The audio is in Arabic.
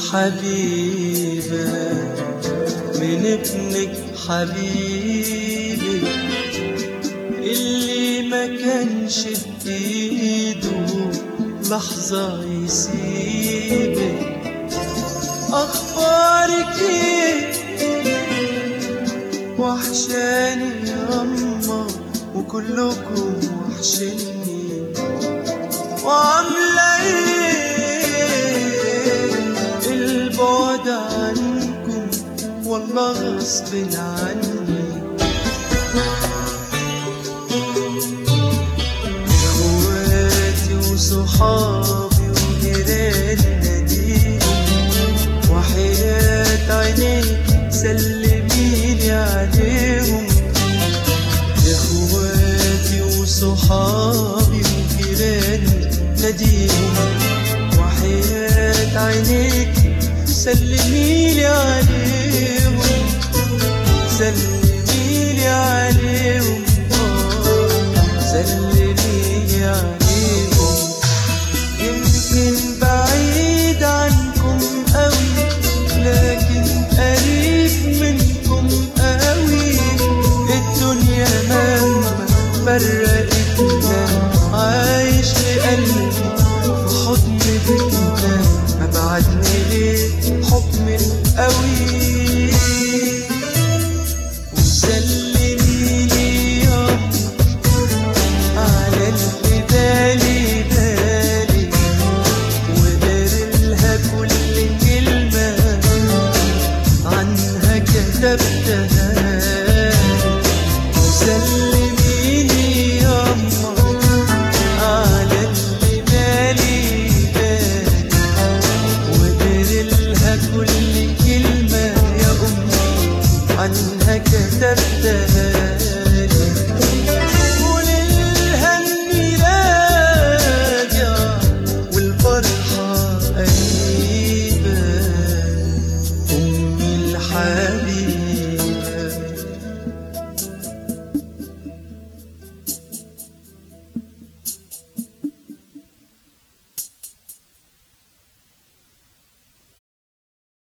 حبيبة من ابنك حبيبي اللي ما كانش بإيده لحظة يسيبك. أخبارك إيه؟ وحشاني ياما وكلكم وحشني، وعاملة إيه؟ البعد عنكم والله غصب عني. إخواتي وصحابي وجيراني ناديهم، وحياة عينيك سلميلي عليهم. إخواتي وصحابي وجيراني ناديهم، وحياة عينيك سلميلي عليهم، سلميلي عليهم.